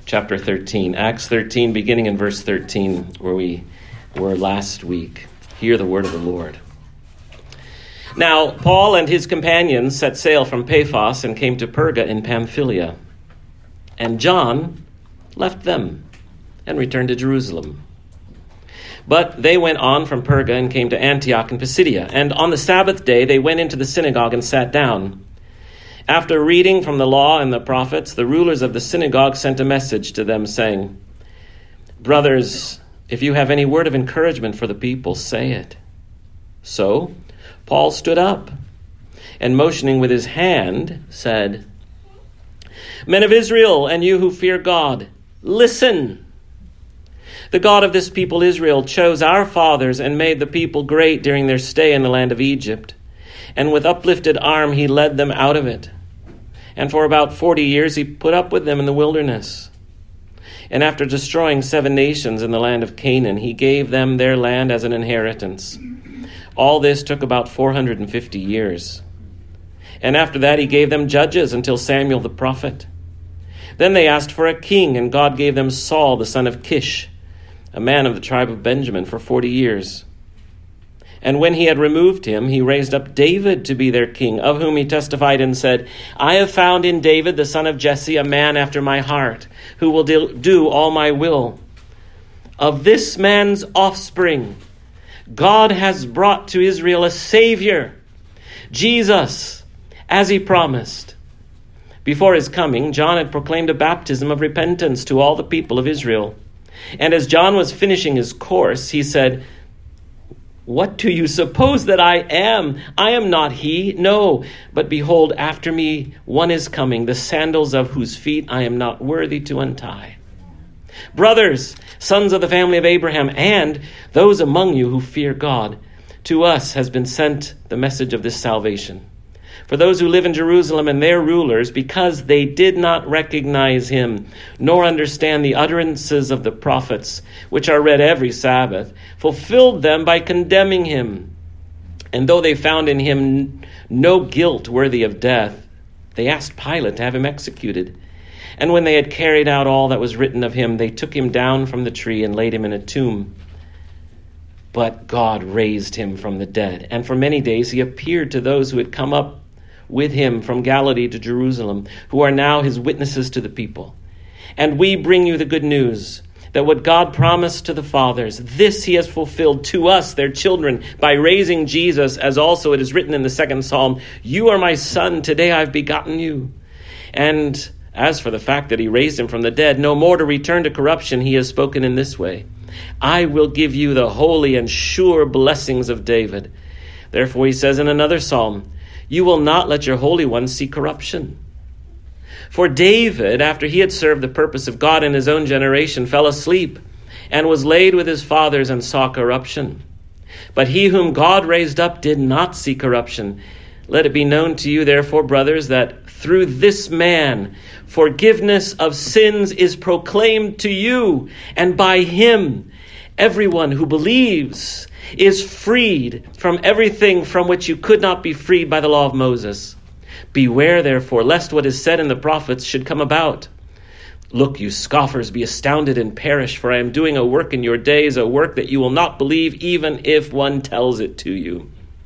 chapter 13. Acts 13, beginning in verse 13, where we were last week. Hear the word of the Lord. Now, Paul and his companions set sail from Paphos and came to Perga in Pamphylia. And John left them and returned to Jerusalem. But they went on from Perga and came to Antioch in Pisidia. And on the Sabbath day they went into the synagogue and sat down. After reading from the law and the prophets, the rulers of the synagogue sent a message to them, saying, "Brothers, if you have any word of encouragement for the people, say it." So Paul stood up and, motioning with his hand, said, "Men of Israel, and you who fear God, listen. The God of this people Israel chose our fathers and made the people great during their stay in the land of Egypt. And with uplifted arm he led them out of it. And for about 40 years he put up with them in the wilderness. And after destroying 7 nations in the land of Canaan, he gave them their land as an inheritance. All this took about 450 years. And after that he gave them judges until Samuel the prophet. Then they asked for a king, and God gave them Saul the son of Kish, a man of the tribe of Benjamin, for 40 years. And when he had removed him, he raised up David to be their king, of whom he testified and said, 'I have found in David the son of Jesse a man after my heart, who will do all my will.' Of this man's offspring, God has brought to Israel a Savior, Jesus, as he promised. Before his coming, John had proclaimed a baptism of repentance to all the people of Israel. And as John was finishing his course, he said, 'What do you suppose that I am? I am not he. No, but behold, after me one is coming, the sandals of whose feet I am not worthy to untie. Brothers, sons of the family of Abraham, and those among you who fear God, to us has been sent the message of this salvation. For those who live in Jerusalem and their rulers, because they did not recognize him, nor understand the utterances of the prophets, which are read every Sabbath, fulfilled them by condemning him. And though they found in him no guilt worthy of death, they asked Pilate to have him executed. And when they had carried out all that was written of him, they took him down from the tree and laid him in a tomb. But God raised him from the dead, and for many days he appeared to those who had come up with him from Galilee to Jerusalem, who are now his witnesses to the people. And we bring you the good news, that what God promised to the fathers, this he has fulfilled to us, their children, by raising Jesus, as also it is written in the 2nd Psalm, 'You are my son, today I've begotten you.' And as for the fact that he raised him from the dead, no more to return to corruption, he has spoken in this way, 'I will give you the holy and sure blessings of David.' Therefore he says in another psalm, 'You will not let your Holy One see corruption.' For David, after he had served the purpose of God in his own generation, fell asleep and was laid with his fathers and saw corruption. But he whom God raised up did not see corruption. Let it be known to you, therefore, brothers, that through this man forgiveness of sins is proclaimed to you, and by him everyone who believes is freed from everything from which you could not be freed by the law of Moses. Beware, therefore, lest what is said in the prophets should come about. Look, you scoffers, be astounded and perish, for I am doing a work in your days, a work that you will not believe, even if one tells it to you."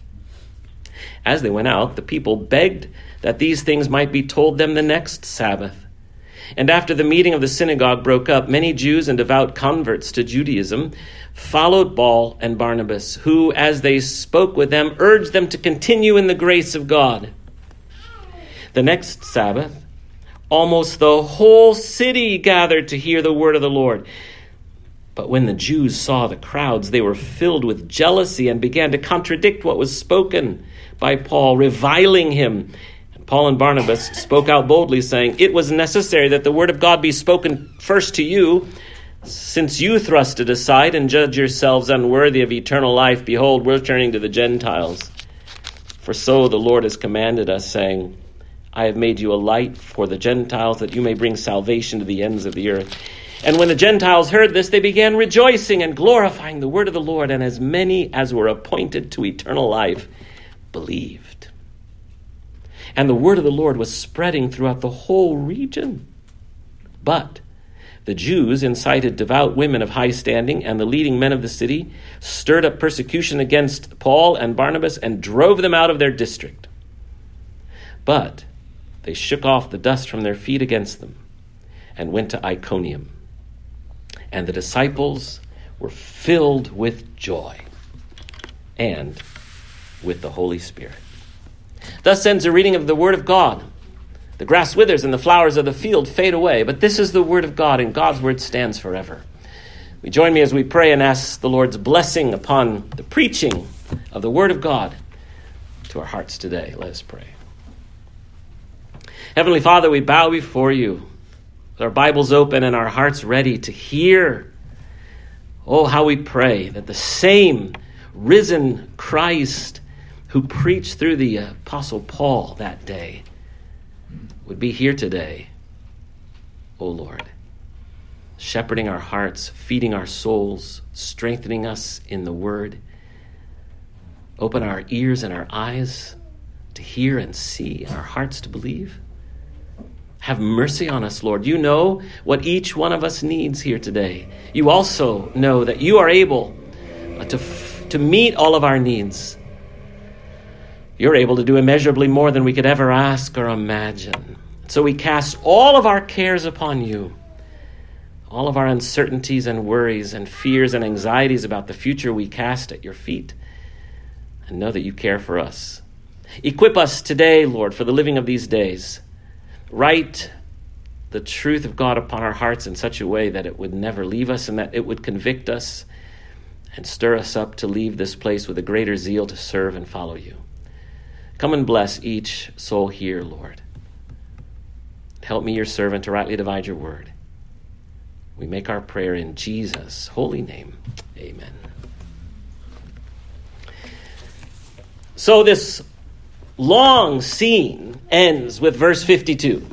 As they went out, the people begged that these things might be told them the next Sabbath. And after the meeting of the synagogue broke up, many Jews and devout converts to Judaism followed Paul and Barnabas, who, as they spoke with them, urged them to continue in the grace of God. The next Sabbath, almost the whole city gathered to hear the word of the Lord. But when the Jews saw the crowds, they were filled with jealousy and began to contradict what was spoken by Paul, reviling him. Paul and Barnabas spoke out boldly, saying, "It was necessary that the word of God be spoken first to you. Since you thrust it aside and judge yourselves unworthy of eternal life, behold, we're turning to the Gentiles. For so the Lord has commanded us, saying, 'I have made you a light for the Gentiles, that you may bring salvation to the ends of the earth.' And when the Gentiles heard this, they began rejoicing and glorifying the word of the Lord, and as many as were appointed to eternal life believed. And the word of the Lord was spreading throughout the whole region. But The Jews incited devout women of high standing, and the leading men of the city stirred up persecution against Paul and Barnabas and drove them out of their district. But they shook off the dust from their feet against them and went to Iconium. And the disciples were filled with joy and with the Holy Spirit. Thus ends a reading of the Word of God. The grass withers and the flowers of the field fade away, but this is the Word of God, and God's Word stands forever. We join me as we pray and ask the Lord's blessing upon the preaching of the Word of God to our hearts today. Let us pray. Heavenly Father, we bow before you with our Bibles open and our hearts ready to hear. Oh, how we pray that the same risen Christ who preached through the Apostle Paul that day would be here today, O Lord, shepherding our hearts, feeding our souls, strengthening us in the Word. Open our ears and our eyes to hear and see, and our hearts to believe. Have mercy on us, Lord. You know what each one of us needs here today. You also know that you are able to meet all of our needs. You're able to do immeasurably more than we could ever ask or imagine. So we cast all of our cares upon you, all of our uncertainties and worries and fears and anxieties about the future we cast at your feet, and know that you care for us. Equip us today, Lord, for the living of these days. Write the truth of God upon our hearts in such a way that it would never leave us and that it would convict us and stir us up to leave this place with a greater zeal to serve and follow you. Come and bless each soul here, Lord. Help me, your servant, to rightly divide your word. We make our prayer in Jesus' holy name. Amen. So this long scene ends with verse 52.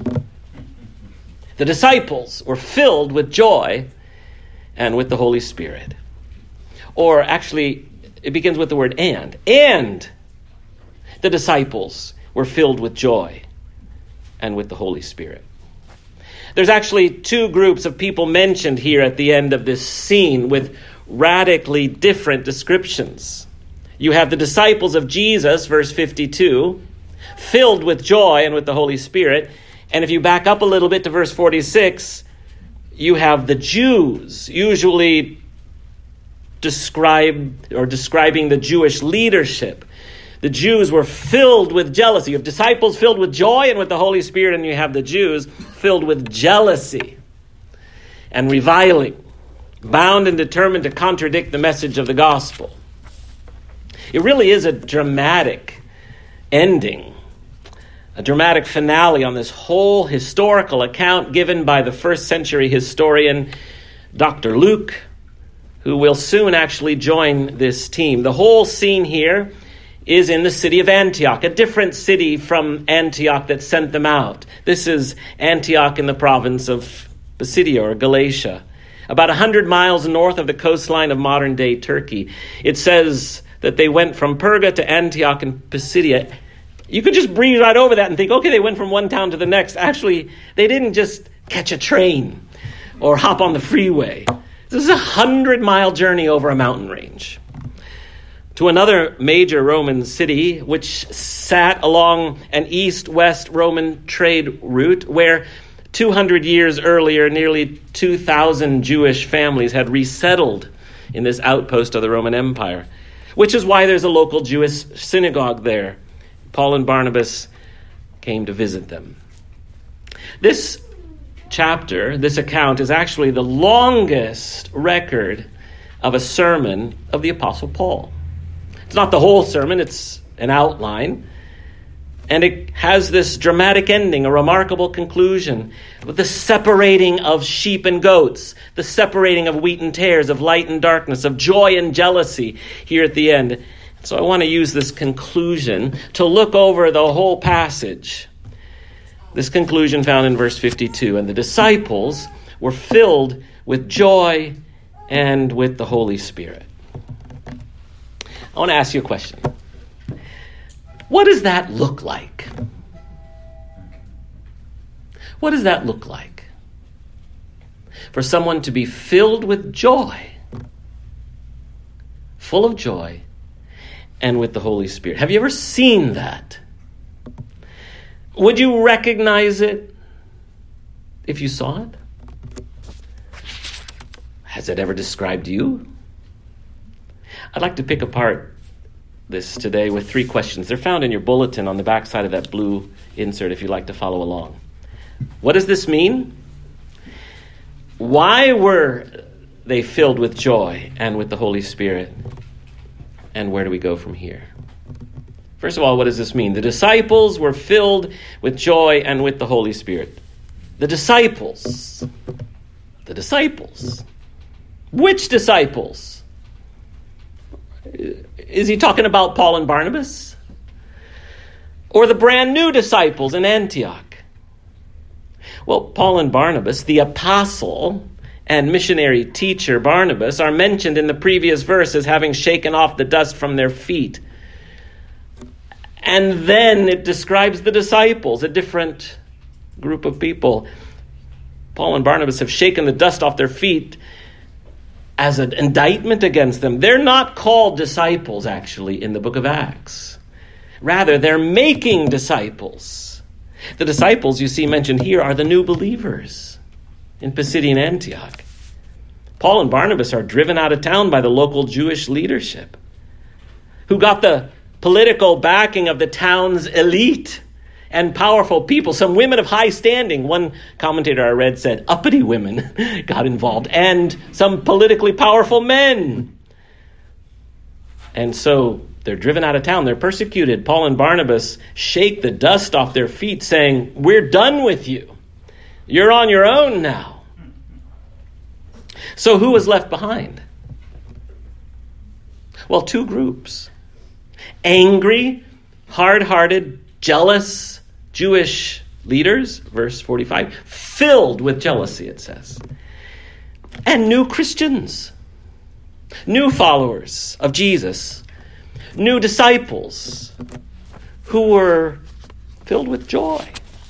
The disciples were filled with joy and with the Holy Spirit. Or actually, it begins with the word and. And the disciples were filled with joy and with the Holy Spirit. There's actually two groups of people mentioned here at the end of this scene with radically different descriptions. You have the disciples of Jesus, verse 52, filled with joy and with the Holy Spirit. And if you back up a little bit to verse 46, you have the Jews, usually describing the Jewish leadership. The Jews were filled with jealousy. You have disciples filled with joy and with the Holy Spirit, and you have the Jews filled with jealousy and reviling, bound and determined to contradict the message of the gospel. It really is a dramatic ending, a dramatic finale on this whole historical account given by the first century historian, Dr. Luke, who will soon actually join this team. The whole scene here is in the city of Antioch, a different city from Antioch that sent them out. This is Antioch in the province of Pisidia or Galatia, about 100 miles north of the coastline of modern-day Turkey. It says that they went from Perga to Antioch in Pisidia. You could just breeze right over that and think, okay, they went from one town to the next. Actually, they didn't just catch a train or hop on the freeway. This is a 100-mile journey over a mountain range to another major Roman city, which sat along an east-west Roman trade route where 200 years earlier, nearly 2,000 Jewish families had resettled in this outpost of the Roman Empire, which is why there's a local Jewish synagogue there. Paul and Barnabas came to visit them. This chapter, this account, is actually the longest record of a sermon of the Apostle Paul. It's not the whole sermon, it's an outline. And it has this dramatic ending, a remarkable conclusion, with the separating of sheep and goats, the separating of wheat and tares, of light and darkness, of joy and jealousy here at the end. So I want to use this conclusion to look over the whole passage. This conclusion found in verse 52. And the disciples were filled with joy and with the Holy Spirit. I want to ask you a question. What does that look like? What does that look like? for someone to be filled with joy, full of joy, and with the Holy Spirit. Have you ever seen that? Would you recognize it if you saw it? Has it ever described you? I'd like to pick apart this today with 3 questions. They're found in your bulletin on the back side of that blue insert if you'd like to follow along. What does this mean? Why were they filled with joy and with the Holy Spirit? And where do we go from here? First of all, what does this mean? The disciples were filled with joy and with the Holy Spirit. The disciples. The disciples. Which disciples? Is he talking about Paul and Barnabas? Or the brand new disciples in Antioch? Well, Paul and Barnabas, the apostle and missionary teacher Barnabas, are mentioned in the previous verse as having shaken off the dust from their feet. And then it describes the disciples, a different group of people. Paul and Barnabas have shaken the dust off their feet as an indictment against them. They're not called disciples, actually, in the book of Acts. Rather, they're making disciples. The disciples you see mentioned here are the new believers in Pisidian Antioch. Paul and Barnabas are driven out of town by the local Jewish leadership, who got the political backing of the town's elite and powerful people, some women of high standing. One commentator I read said uppity women got involved, and some politically powerful men. And so they're driven out of town. They're persecuted. Paul and Barnabas shake the dust off their feet, saying, "We're done with you. You're on your own now." So who was left behind? Well, 2 groups. Angry, hard-hearted, jealous Jewish leaders, verse 45, filled with jealousy, it says. And new Christians, new followers of Jesus, new disciples who were filled with joy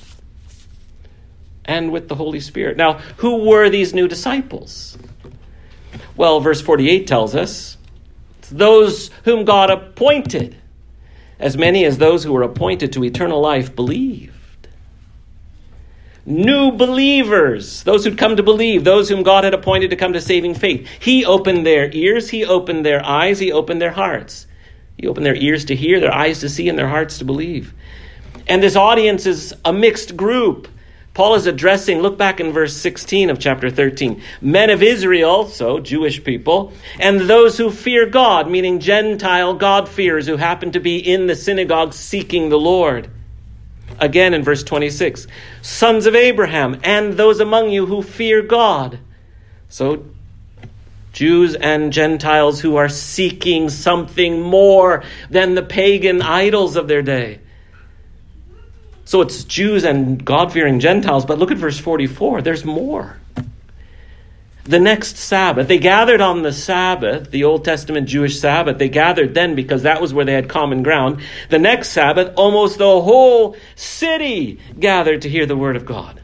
and with the Holy Spirit. Now, who were these new disciples? Well, verse 48 tells us, those whom God appointed. As many as those who were appointed to eternal life believed. New believers, those who'd come to believe, those whom God had appointed to come to saving faith. He opened their ears, he opened their eyes, he opened their hearts. He opened their ears to hear, their eyes to see, and their hearts to believe. And this audience is a mixed group. Paul is addressing, look back in verse 16 of chapter 13, men of Israel, so Jewish people, and those who fear God, meaning Gentile God-fearers who happen to be in the synagogue seeking the Lord. Again in verse 26, sons of Abraham, and those among you who fear God. So Jews and Gentiles who are seeking something more than the pagan idols of their day. So it's Jews and God-fearing Gentiles, but look at verse 44. There's more. The next Sabbath, they gathered on the Sabbath, the Old Testament Jewish Sabbath. They gathered then because that was where they had common ground. The next Sabbath, almost the whole city gathered to hear the word of God.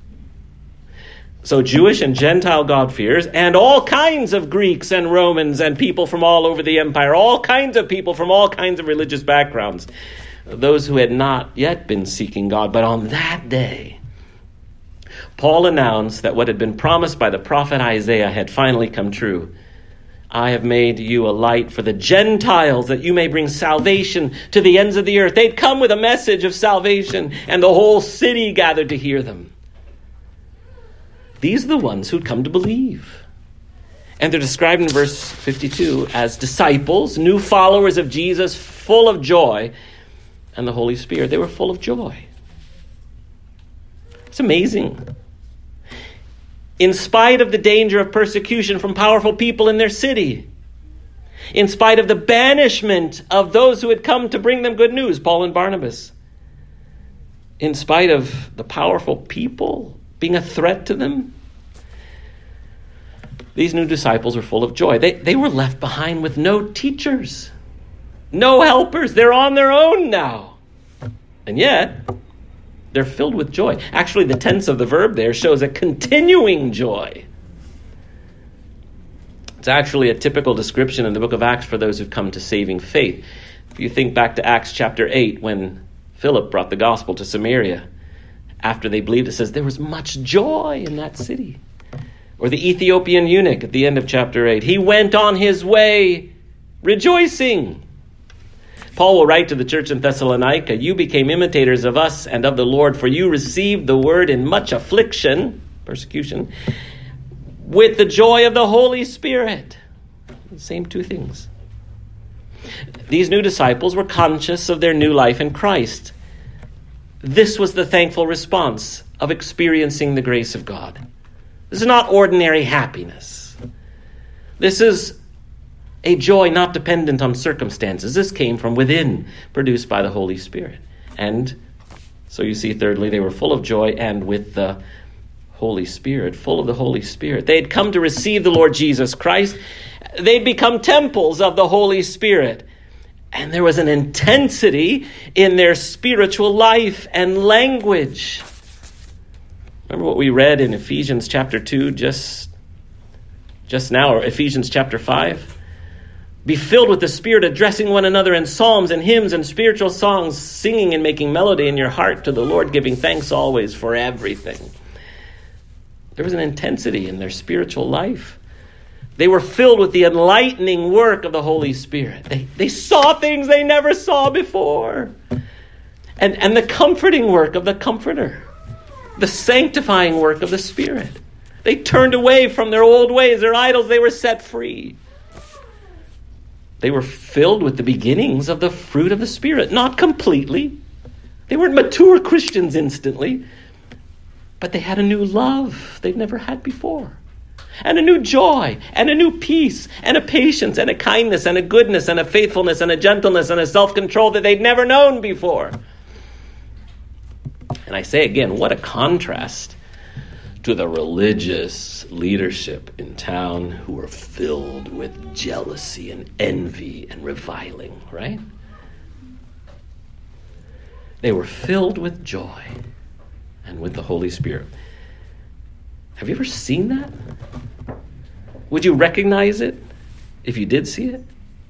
So Jewish and Gentile God-fearers and all kinds of Greeks and Romans and people from all over the empire, all kinds of people from all kinds of religious backgrounds. Those who had not yet been seeking God. But on that day, Paul announced that what had been promised by the prophet Isaiah had finally come true. I have made you a light for the Gentiles, that you may bring salvation to the ends of the earth. They'd come with a message of salvation, and the whole city gathered to hear them. These are the ones who'd come to believe. And they're described in verse 52 as disciples, new followers of Jesus, full of joy, and the Holy Spirit. They were full of joy. It's amazing. In spite of the danger of persecution from powerful people in their city, in spite of the banishment of those who had come to bring them good news, Paul and Barnabas, in spite of the powerful people being a threat to them, these new disciples were full of joy. They were left behind with no teachers, no helpers. They're on their own now. And yet, they're filled with joy. Actually, the tense of the verb there shows a continuing joy. It's actually a typical description in the book of Acts for those who've come to saving faith. If you think back to Acts chapter 8, when Philip brought the gospel to Samaria, after they believed, it says there was much joy in that city. Or the Ethiopian eunuch at the end of chapter 8. He went on his way rejoicing. Paul will write to the church in Thessalonica, you became imitators of us and of the Lord, for you received the word in much affliction, persecution, with the joy of the Holy Spirit. The same two things. These new disciples were conscious of their new life in Christ. This was the thankful response of experiencing the grace of God. This is not ordinary happiness. This is a joy not dependent on circumstances. This came from within, produced by the Holy Spirit. And so you see, thirdly, they were full of joy and with the Holy Spirit, full of the Holy Spirit. They had come to receive the Lord Jesus Christ. They'd become temples of the Holy Spirit. And there was an intensity in their spiritual life and language. Remember what we read in Ephesians chapter 2 just now, or Ephesians chapter 5? Be filled with the Spirit, addressing one another in psalms and hymns and spiritual songs, singing and making melody in your heart to the Lord, giving thanks always for everything. There was an intensity in their spiritual life. They were filled with the enlightening work of the Holy Spirit. They saw things they never saw before. And the comforting work of the Comforter. The sanctifying work of the Spirit. They turned away from their old ways, their idols. They were set free. They were filled with the beginnings of the fruit of the Spirit. Not completely. They weren't mature Christians instantly. But they had a new love they'd never had before. And a new joy, and a new peace, and a patience, and a kindness, and a goodness, and a faithfulness, and a gentleness, and a self-control that they'd never known before. And I say again, what a contrast to the religious leadership in town who were filled with jealousy and envy and reviling, right? They were filled with joy and with the Holy Spirit. Have you ever seen that? Would you recognize it if you did see it?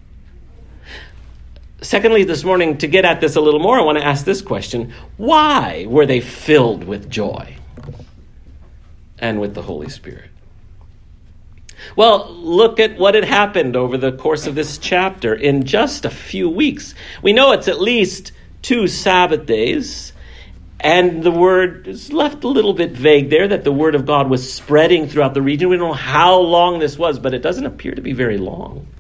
Secondly, this morning, to get at this a little more, I want to ask this question. Why were they filled with joy and with the Holy Spirit? Well, look at what had happened over the course of this chapter in just a few weeks. We know it's at least 2 Sabbath days, and the word is left a little bit vague there, that the word of God was spreading throughout the region. We don't know how long this was, but it doesn't appear to be very long.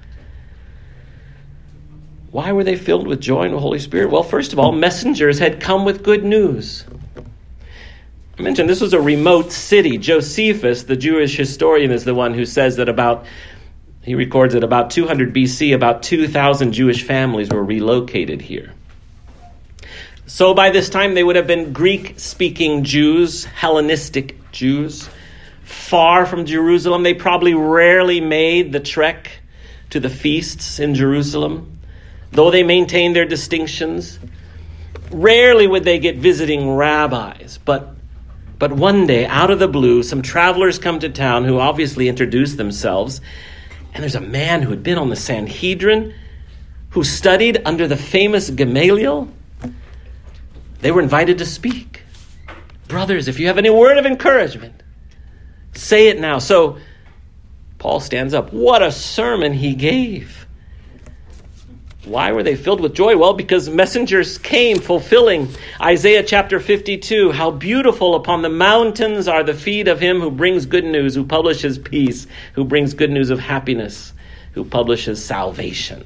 Why were they filled with joy in the Holy Spirit? Well, first of all, messengers had come with good news. I mentioned this was a remote city. Josephus, the Jewish historian, is the one who says that he records that about 200 BC, about 2,000 Jewish families were relocated here. So by this time, they would have been Greek-speaking Jews, Hellenistic Jews, far from Jerusalem. They probably rarely made the trek to the feasts in Jerusalem, though they maintained their distinctions. Rarely would they get visiting rabbis, but one day, out of the blue, some travelers come to town who obviously introduced themselves, and there's a man who had been on the Sanhedrin, who studied under the famous Gamaliel. They were invited to speak. Brothers, if you have any word of encouragement, say it now. So Paul stands up. What a sermon he gave. Why were they filled with joy? Well, because messengers came fulfilling Isaiah chapter 52. How beautiful upon the mountains are the feet of him who brings good news, who publishes peace, who brings good news of happiness, who publishes salvation.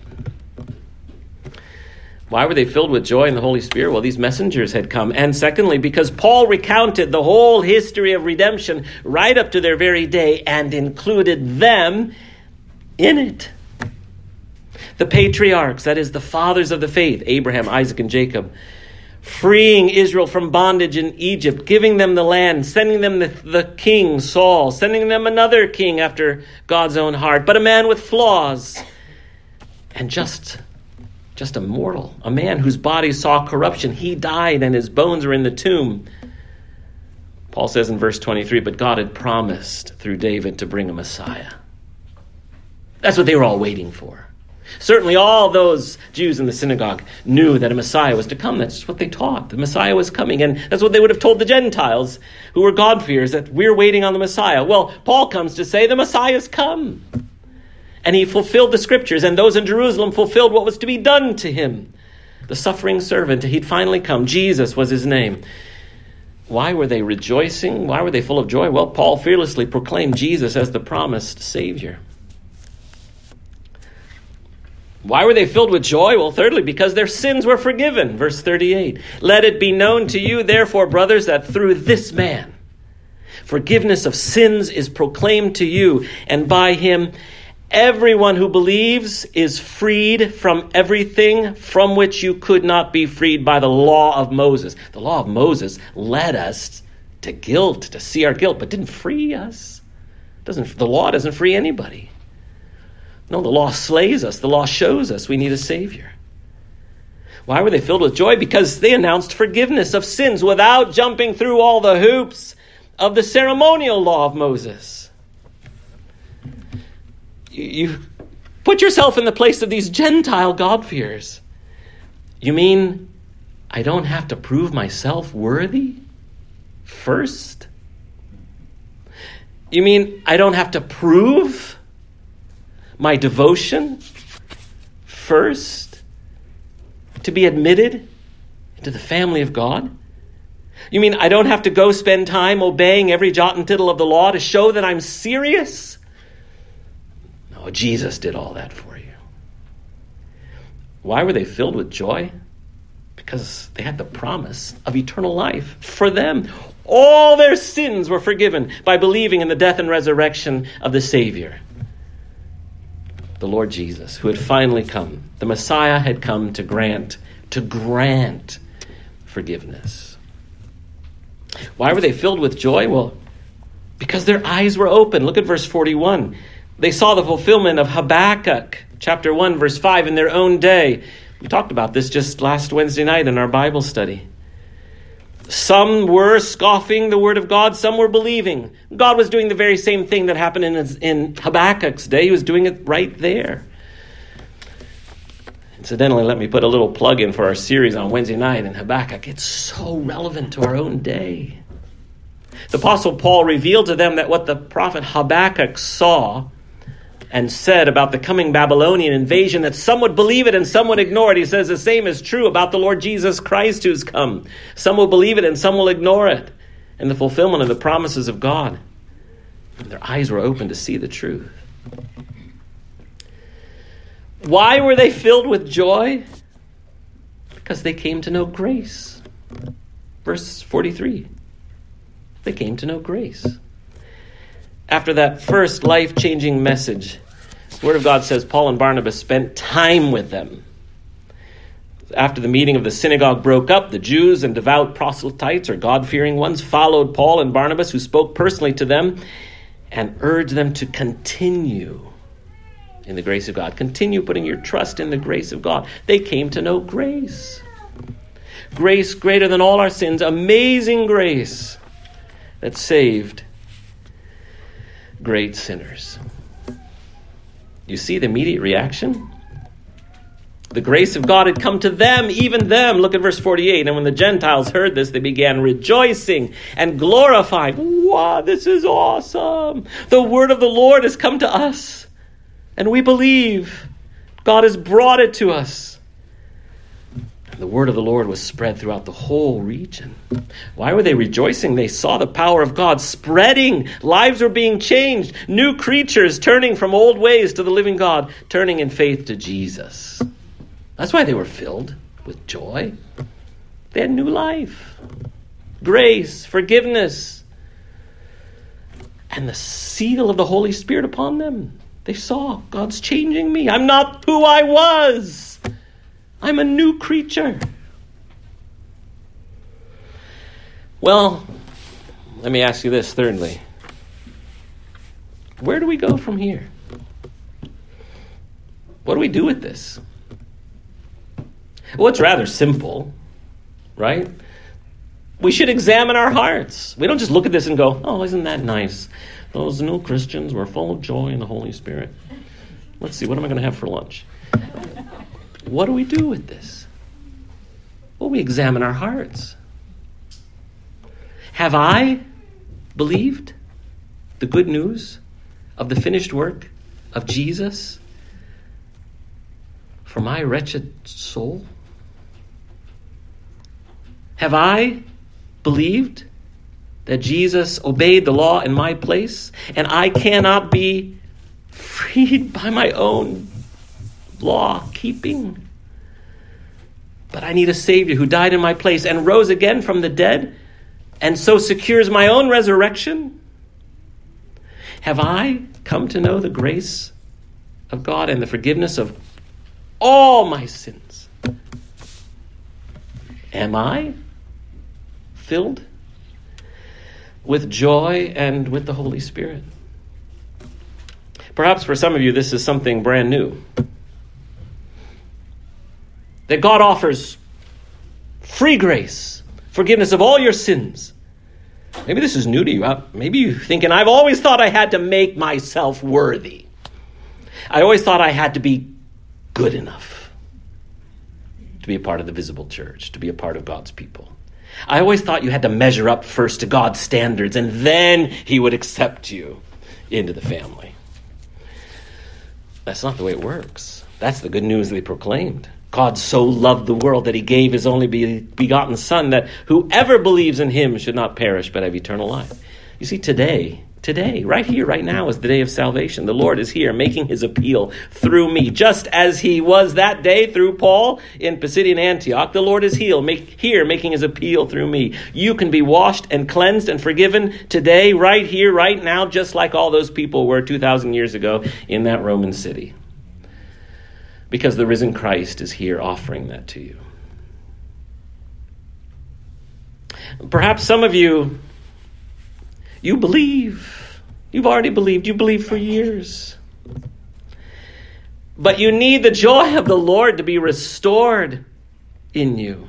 Why were they filled with joy in the Holy Spirit? Well, these messengers had come. And secondly, because Paul recounted the whole history of redemption right up to their very day and included them in it. The patriarchs, that is the fathers of the faith, Abraham, Isaac, and Jacob, freeing Israel from bondage in Egypt, giving them the land, sending them the king, Saul, sending them another king after God's own heart, but a man with flaws, and just a mortal, a man whose body saw corruption. He died and his bones are in the tomb. Paul says in verse 23, but God had promised through David to bring a Messiah. That's what they were all waiting for. Certainly all those Jews in the synagogue knew that a Messiah was to come. That's what they taught. The Messiah was coming. And that's what they would have told the Gentiles who were God-fearers, that we're waiting on the Messiah. Well, Paul comes to say the Messiah's come. And he fulfilled the scriptures, and those in Jerusalem fulfilled what was to be done to him. The suffering servant, he'd finally come. Jesus was his name. Why were they rejoicing? Why were they full of joy? Well, Paul fearlessly proclaimed Jesus as the promised Savior. Why were they filled with joy? Well, thirdly, because their sins were forgiven. Verse 38. Let it be known to you, therefore, brothers, that through this man, forgiveness of sins is proclaimed to you, and by him, everyone who believes is freed from everything from which you could not be freed by the law of Moses. The law of Moses led us to guilt, to see our guilt, but didn't free us. The law doesn't free anybody. No, the law slays us. The law shows us we need a Savior. Why were they filled with joy? Because they announced forgiveness of sins without jumping through all the hoops of the ceremonial law of Moses. You put yourself in the place of these Gentile God-fearers. You mean I don't have to prove myself worthy first? You mean I don't have to prove my devotion first to be admitted into the family of God? You mean I don't have to go spend time obeying every jot and tittle of the law to show that I'm serious? No, Jesus did all that for you. Why were they filled with joy? Because they had the promise of eternal life for them. All their sins were forgiven by believing in the death and resurrection of the Savior, the Lord Jesus, who had finally come. The Messiah had come to grant forgiveness. Why were they filled with joy? Well, because their eyes were open. Look at verse 41. They saw the fulfillment of Habakkuk, chapter 1, verse 5, in their own day. We talked about this just last Wednesday night in our Bible study. Some were scoffing the word of God. Some were believing. God was doing the very same thing that happened in Habakkuk's day. He was doing it right there. Incidentally, let me put a little plug in for our series on Wednesday night in Habakkuk. It's so relevant to our own day. The Apostle Paul revealed to them that what the prophet Habakkuk saw and said about the coming Babylonian invasion, that some would believe it and some would ignore it. He says the same is true about the Lord Jesus Christ who's come. Some will believe it and some will ignore it. And the fulfillment of the promises of God. And their eyes were open to see the truth. Why were they filled with joy? Because they came to know grace. Verse 43. They came to know grace. After that first life-changing message, the Word of God says Paul and Barnabas spent time with them. After the meeting of the synagogue broke up, the Jews and devout proselytes, or God-fearing ones, followed Paul and Barnabas, who spoke personally to them and urged them to continue in the grace of God. Continue putting your trust in the grace of God. They came to know grace. Grace greater than all our sins. Amazing grace that saved great sinners. You see the immediate reaction? The grace of God had come to them, even them. Look at verse 48. And when the Gentiles heard this, they began rejoicing and glorifying. Wow, this is awesome. The word of the Lord has come to us. And we believe God has brought it to us. The word of the Lord was spread throughout the whole region. Why were they rejoicing? They saw the power of God spreading. Lives were being changed. New creatures turning from old ways to the living God, turning in faith to Jesus. That's why they were filled with joy. They had new life, grace, forgiveness, and the seal of the Holy Spirit upon them. They saw God's changing me. I'm not who I was. I'm a new creature. Well, let me ask you this thirdly. Where do we go from here? What do we do with this? Well, it's rather simple, right? We should examine our hearts. We don't just look at this and go, oh, isn't that nice? Those new Christians were full of joy in the Holy Spirit. Let's see, what am I going to have for lunch? What do we do with this? Well, we examine our hearts. Have I believed the good news of the finished work of Jesus for my wretched soul? Have I believed that Jesus obeyed the law in my place and I cannot be freed by my own law keeping? But I need a Savior who died in my place and rose again from the dead and so secures my own resurrection? Have I come to know the grace of God and the forgiveness of all my sins? Am I filled with joy and with the Holy Spirit? Perhaps for some of you, this is something brand new. That God offers free grace, forgiveness of all your sins. Maybe this is new to you. Maybe you're thinking, I've always thought I had to make myself worthy. I always thought I had to be good enough to be a part of the visible church, to be a part of God's people. I always thought you had to measure up first to God's standards, and then he would accept you into the family. That's not the way it works. That's the good news that he proclaimed. God so loved the world that he gave his only begotten Son, that whoever believes in him should not perish but have eternal life. You see, today, right here, right now is the day of salvation. The Lord is here making his appeal through me. Just as he was that day through Paul in Pisidian Antioch, the Lord is here making his appeal through me. You can be washed and cleansed and forgiven today, right here, right now, just like all those people were 2,000 years ago in that Roman city. Because the risen Christ is here offering that to you. Perhaps some of you believe. You've already believed. You believe for years. But you need the joy of the Lord to be restored in you.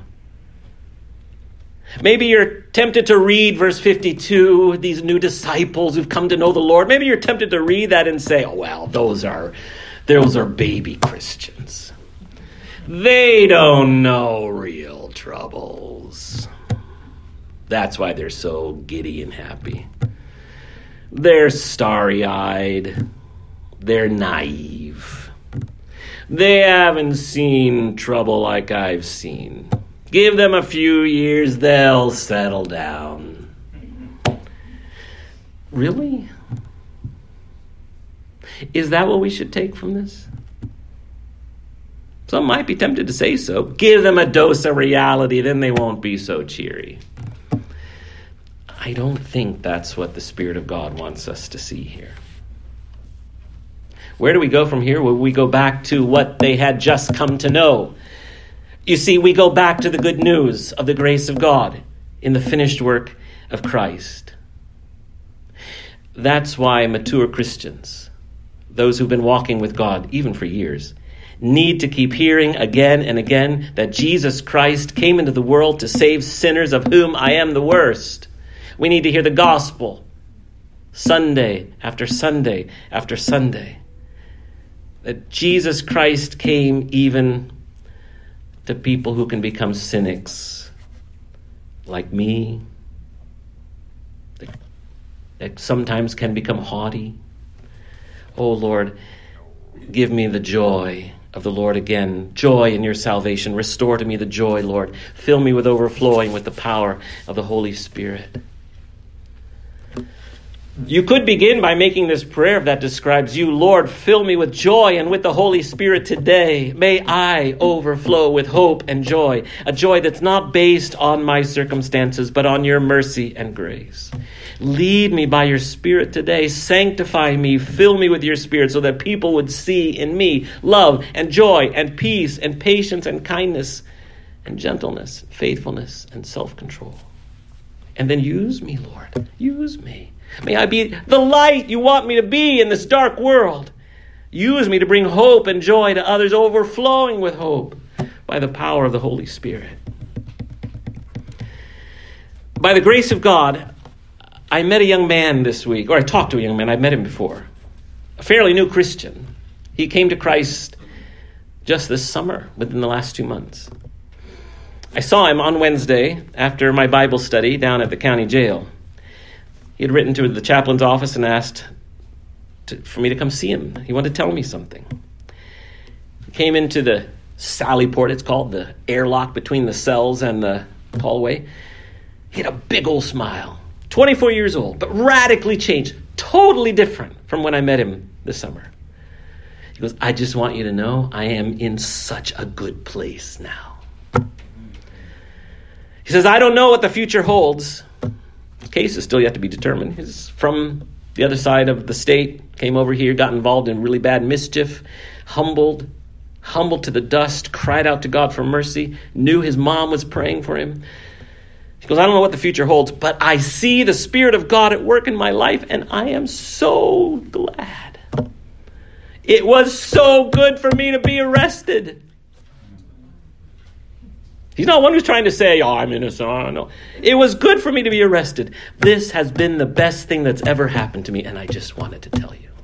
Maybe you're tempted to read verse 52, these new disciples who've come to know the Lord. Maybe you're tempted to read that and say, oh, well, those are baby Christians. They don't know real troubles. That's why they're so giddy and happy. They're starry-eyed. They're naive. They haven't seen trouble like I've seen. Give them a few years, they'll settle down. Really? Is that what we should take from this? Some might be tempted to say so. Give them a dose of reality, then they won't be so cheery. I don't think that's what the Spirit of God wants us to see here. Where do we go from here? Well, we go back to what they had just come to know. You see, we go back to the good news of the grace of God in the finished work of Christ. That's why mature Christians, those who've been walking with God even for years, need to keep hearing again and again that Jesus Christ came into the world to save sinners, of whom I am the worst. We need to hear the gospel Sunday after Sunday after Sunday. That Jesus Christ came even to people who can become cynics like me, that sometimes can become haughty. Oh Lord, give me the joy of the Lord again. Joy in your salvation. Restore to me the joy, Lord. Fill me with overflowing with the power of the Holy Spirit. You could begin by making this prayer that describes you. Lord, fill me with joy and with the Holy Spirit today. May I overflow with hope and joy. A joy that's not based on my circumstances, but on your mercy and grace. Lead me by your Spirit today. Sanctify me. Fill me with your Spirit so that people would see in me love and joy and peace and patience and kindness and gentleness, faithfulness and self-control. And then use me, Lord. Use me. May I be the light you want me to be in this dark world. Use me to bring hope and joy to others, overflowing with hope by the power of the Holy Spirit. By the grace of God, I met a young man this week, or I talked to a young man. I've met him before. A fairly new Christian. He came to Christ just this summer, within the last 2 months. I saw him on Wednesday after my Bible study down at the county jail. He had written to the chaplain's office and asked for me to come see him. He wanted to tell me something. He came into the sally port, it's called, the airlock between the cells and the hallway. He had a big old smile. 24 years old, but radically changed. Totally different from when I met him this summer. He goes, I just want you to know I am in such a good place now. He says, I don't know what the future holds. The case is still yet to be determined. He's from the other side of the state, came over here, got involved in really bad mischief, humbled to the dust, cried out to God for mercy, knew his mom was praying for him. He goes, I don't know what the future holds, but I see the Spirit of God at work in my life, and I am so glad. It was so good for me to be arrested. He's not one who's trying to say, I'm innocent. Oh, no. It was good for me to be arrested. This has been the best thing that's ever happened to me, and I just wanted to tell you.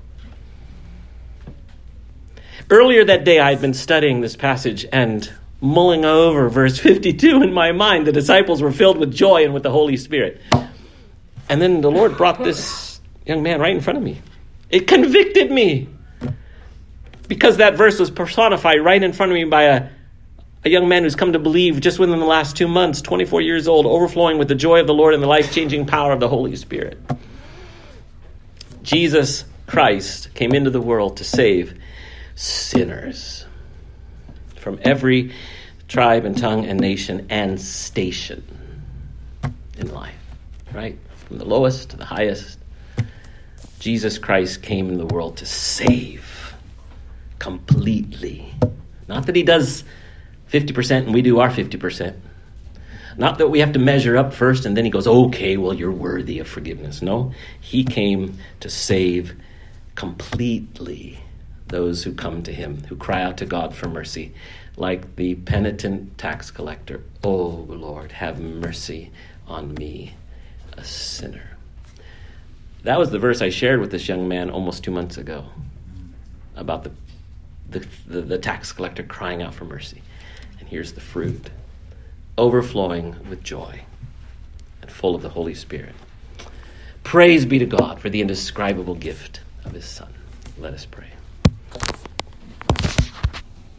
Earlier that day, I had been studying this passage and mulling over verse 52 in my mind. The disciples were filled with joy and with the Holy Spirit. And then the Lord brought this young man right in front of me. It convicted me because that verse was personified right in front of me by a young man who's come to believe just within the last 2 months, 24 years old, overflowing with the joy of the Lord and the life-changing power of the Holy Spirit. Jesus Christ came into the world to save sinners from every tribe and tongue and nation and station in life, right? From the lowest to the highest, Jesus Christ came into the world to save completely. Not that he does 50% and we do our 50%. Not that we have to measure up first and then he goes, okay, well, you're worthy of forgiveness. No, he came to save completely those who come to him, who cry out to God for mercy, like the penitent tax collector. Oh, Lord, have mercy on me, a sinner. That was the verse I shared with this young man almost 2 months ago about the tax collector crying out for mercy. And here's the fruit, overflowing with joy and full of the Holy Spirit. Praise be to God for the indescribable gift of his Son. Let us pray.